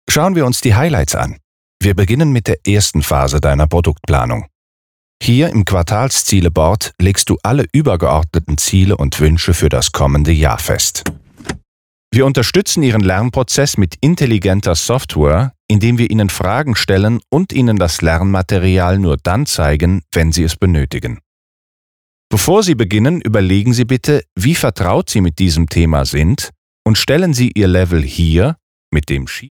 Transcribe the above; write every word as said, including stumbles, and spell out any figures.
Schauen wir uns die Highlights an. Wir beginnen mit der ersten Phase deiner Produktplanung. Hier im Quartalsziele-Board legst du alle übergeordneten Ziele und Wünsche für das kommende Jahr fest. Wir unterstützen Ihren Lernprozess mit intelligenter Software, indem wir Ihnen Fragen stellen und Ihnen das Lernmaterial nur dann zeigen, wenn Sie es benötigen. Bevor Sie beginnen, überlegen Sie bitte, wie vertraut Sie mit diesem Thema sind und stellen Sie Ihr Level hier mit dem